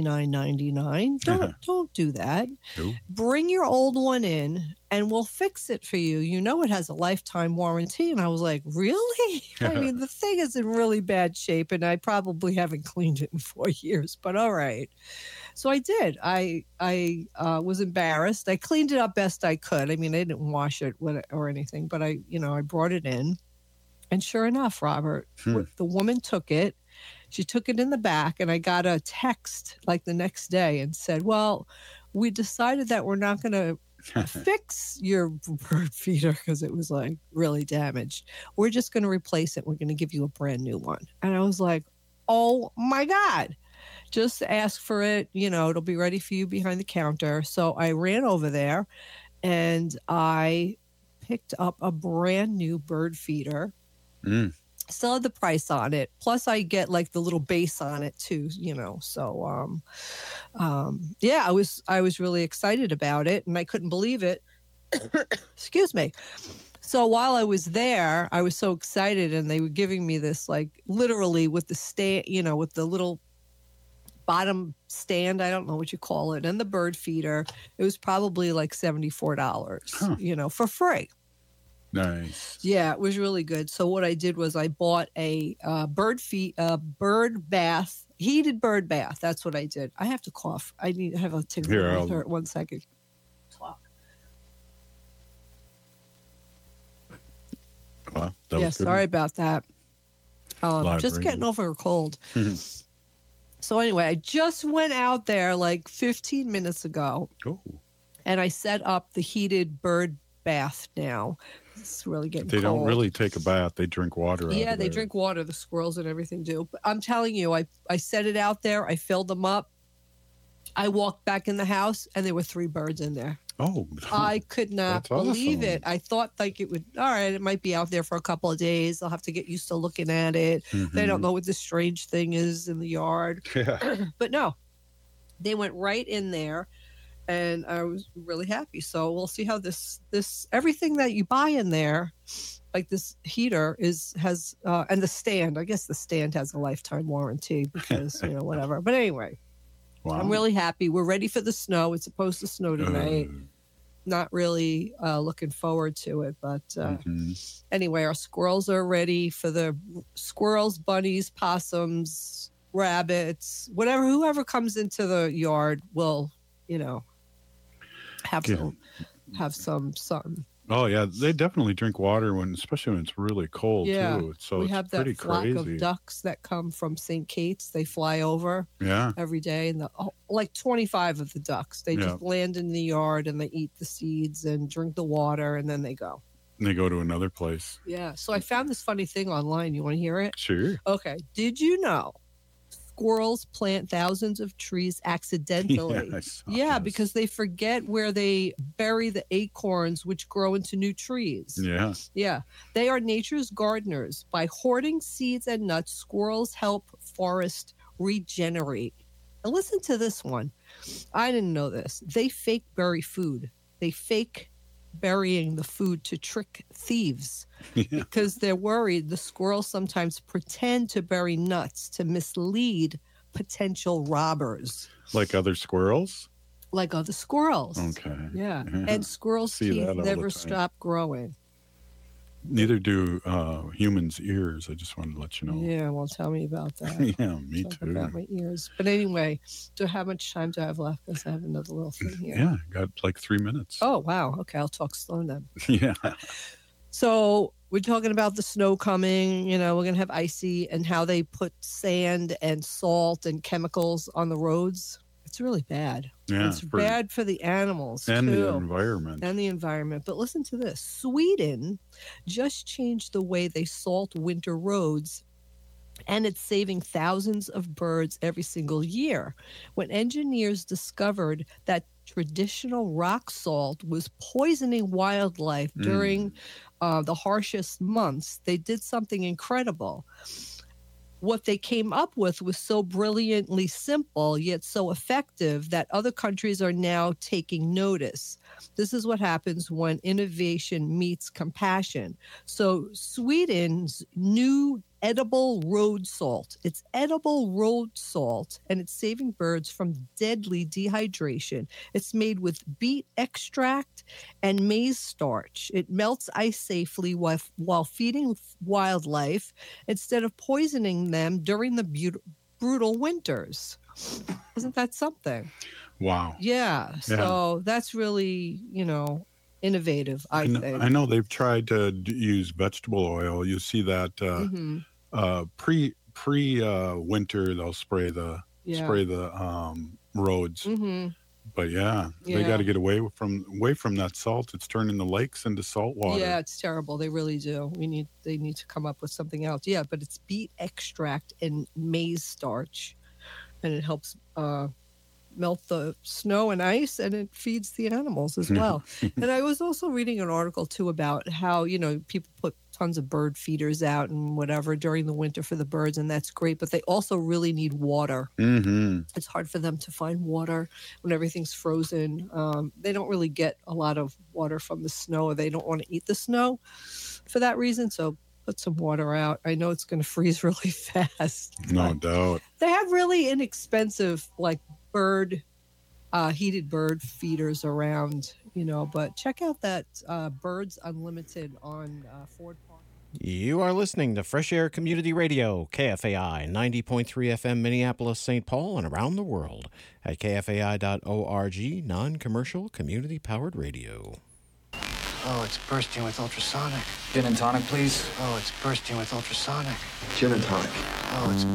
$69.99. Don't do that. Nope. Bring your old one in and we'll fix it for you. It has a lifetime warranty. And I was like, really? I mean, the thing is in really bad shape and I probably haven't cleaned it in 4 years, but all right. So I did. I was embarrassed. I cleaned it up best I could. I mean, I didn't wash it or anything, but I brought it in. And sure enough, Robert, the woman took it. She took it in the back, and I got a text like the next day and said, well, we decided that we're not going to fix your bird feeder because it was like really damaged. We're just going to replace it. We're going to give you a brand new one. And I was like, oh my God. Just ask for it. It'll be ready for you behind the counter. So I ran over there and I picked up a brand new bird feeder. Still had the price on it. Plus I get like the little base on it too, So, yeah, I was really excited about it and I couldn't believe it. Excuse me. So while I was there, I was so excited and they were giving me this, like literally with the stand, with the little bottom stand, I don't know what you call it, and the bird feeder. It was probably like $74, for free. Nice. Yeah, it was really good. So what I did was I bought a bird bath, heated bird bath. That's what I did. I have to cough. I have a tickle in my throat. 1 second. Well, yeah, sorry about that. Just getting over a cold. So anyway, I just went out there like 15 minutes ago. And I set up the heated bird bath now. It's really getting cold. They don't really take a bath. They drink water. Yeah, they drink water. The squirrels and everything do. But I'm telling you, I set it out there. I filled them up. I walked back in the house and there were 3 birds in there. Oh, I could not believe awesome. it. I thought like it would, all right, it might be out there for a couple of days. I'll have to get used to looking at it. They don't know what this strange thing is in the yard. Yeah. But no, they went right in there and I was really happy. So we'll see how this everything that you buy in there, like this heater has and the stand, I guess the stand has a lifetime warranty because, whatever. But anyway. Wow. I'm really happy. We're ready for the snow. It's supposed to snow tonight. Not really looking forward to it, but anyway, our squirrels are ready for the squirrels, bunnies, possums, rabbits, whoever comes into the yard will, have some sun. Oh yeah, they definitely drink water especially when it's really cold too. So we it's have that pretty flock crazy. of ducks that come from St. Kate's. They fly over every day, and like 25 of the ducks. They just land in the yard and they eat the seeds and drink the water, and then they go. And they go to another place. Yeah. So I found this funny thing online. You want to hear it? Sure. Okay. Did you know squirrels plant thousands of trees accidentally? Yeah, because they forget where they bury the acorns, which grow into new trees. Yeah. Yeah. They are nature's gardeners. By hoarding seeds and nuts, squirrels help forest regenerate. And listen to this one. I didn't know this. They fake bury food. They fake burying the food to trick thieves because they're worried the squirrels sometimes pretend to bury nuts to mislead potential robbers. Like other squirrels? Like other squirrels. Okay. Yeah. And squirrels' teeth never stop growing. Neither do humans' ears. I just wanted to let you know. Yeah, well, tell me about that. Yeah, me too. About my ears. But anyway, how much time do I have left? Because I have another little thing here. Yeah, got like 3 minutes. Oh, wow. Okay, I'll talk slow then. Yeah. So we're talking about the snow coming. We're going to have icy and how they put sand and salt and chemicals on the roads. It's really bad. Yeah, it's bad for the animals and too. the environment. And the environment. But listen to this. Sweden just changed the way they salt winter roads, and it's saving thousands of birds every single year. When engineers discovered that traditional rock salt was poisoning wildlife during the harshest months, they did something incredible. What they came up with was so brilliantly simple, yet so effective that other countries are now taking notice. This is what happens when innovation meets compassion. So Sweden's new edible road salt. It's edible road salt, and it's saving birds from deadly dehydration. It's made with beet extract and maize starch. It melts ice safely while feeding wildlife instead of poisoning them during the brutal winters. Isn't that something? Wow. Yeah. So that's really, innovative, I think. I know they've tried to use vegetable oil. You see that pre winter they'll spray the roads. But yeah, they got to get away from that salt. It's turning the lakes into salt water. Yeah, it's terrible. They really do. They need to come up with something else. Yeah, but it's beet extract and maize starch, and it helps melt the snow and ice, and it feeds the animals as well. And I was also reading an article too about how, people put tons of bird feeders out and whatever during the winter for the birds, and that's great, but they also really need water. Mm-hmm. It's hard for them to find water when everything's frozen. They don't really get a lot of water from the snow, or they don't want to eat the snow for that reason. So put some water out. I know it's going to freeze really fast. No doubt. They have really inexpensive, heated bird feeders around, but check out that Birds Unlimited on Ford Park. You are listening to Fresh Air Community Radio, KFAI 90.3 FM, Minneapolis, St. Paul, and around the world at kfai.org, non-commercial, community-powered radio. Oh, it's bursting with ultrasonic. Gin and tonic, please. Oh, it's bursting with ultrasonic. Gin and tonic. Oh, it's